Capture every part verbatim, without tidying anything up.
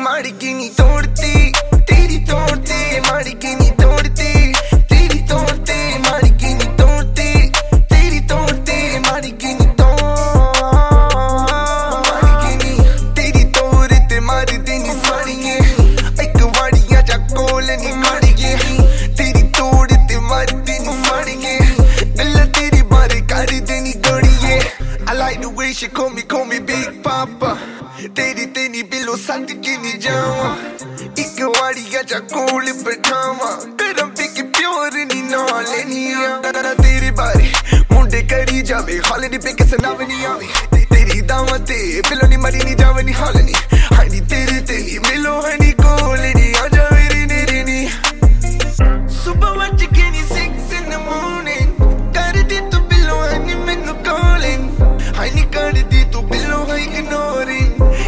माड़ी की नहीं तोड़ती तेरी तोड़ती, माड़ी की नहीं तोड़ती तेरी तोड़ती, माड़ी की नहीं तोड़ती तेरी तोड़ती, माड़ी की नहीं तोड़ माड़ी की नहीं तेरी तोड़ते मारी देनी साड़िये एक वाड़िया जा कोल नहीं माड़िये तेरी तोड़ते मारी देनी साड़िये गल्ला तेरी बारे कारी देनी गड़िये। I like the way she call me, call me Big Papa तेरी तेरी बिलो सट की नहीं जावा एक वाड़िया जा कोल बैठावा करम पे की प्योर नहीं ना लेनी आ तेरी बारे मुंडे करी जावे हाल नहीं पे किसे नाव नहीं आवे तेरी दावत ते बिलो नहीं मरी नहीं जावे नहीं हाल नहीं हाय नहीं तेरी तेरी मिलो है नहीं कोल नहीं आ जा मेरी नेरी नहीं सुबह वच के नहीं six in the morning कर दी तू बिलो है नहीं मैनू calling हाय नहीं कर दी तू बिलो है ignoring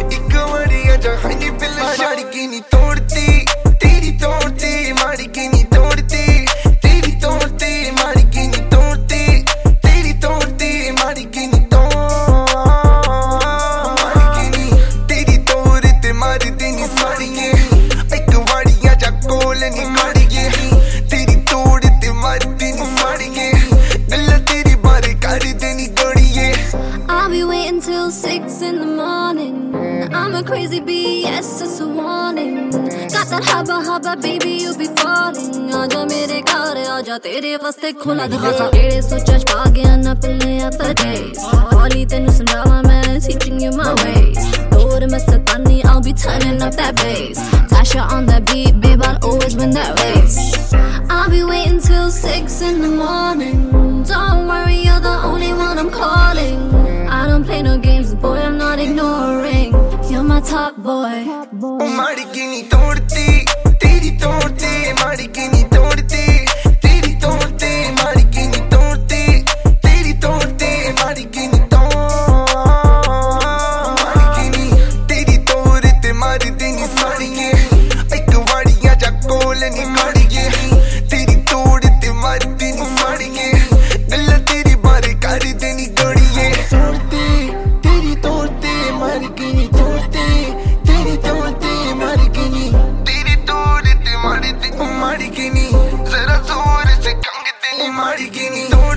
माड़ी की नहीं तोड़ती तेरी तोड़ती, माड़ी की नहीं तोड़ती तेरी तोड़ती, माड़ी की नहीं तोड़ती तेरी तोड़ती, माड़ी की नहीं तोड़ माड़ी की नहीं तेरी तोड़ते मारी देनी साड़िये एक वाड़िया जा कोल नहीं माड़िये तेरी तोड़ते मारी देनी साड़िये गल्ला तेरी बारे कारी देनी गड़िये। I'll be waiting till six in the morning. I'm a crazy B, yes, it's a warning. Got that hubba hubba, baby, you be falling. Aaja mere ghar, aaja tere vaste khula dharwaza. Tede socha ch pa gaya na pille after days. Holi tenu samjhawa main, teaching you my ways. Door mein satani, I'll be turning up that bass. Tasha on the beat, babe, I'll always win that race. I'll be waiting till six in the morning. Don't worry, you're the only one I'm calling. I don't play no games, boy, I'm not ignoring. You're my top boy. माड़ी की नहीं तोड़ती तेरी तोड़ती, माड़ी की नहीं तोड़ती तेरी तोड़ती, माड़ी की नहीं तोड़ती तेरी तोड़ती, माड़ी की नहीं तोड़ माड़ी की नहीं तेरी तोड़ते मारी देनी साड़िये एक वाड़िया जा कोल नहीं माड़िये तेरी तोड़ते मारी देनी साड़िये गल्ला तेरी बारे कारी देनी गड़िये। तोड़ती तेरी तोड़ते मारी की नहीं तोड़ती तेरी तोड़ते मारी की नहीं तेरी तोड़ते मारी मारी की नहीं जरा जोर से कंग देनी मारी की नहीं।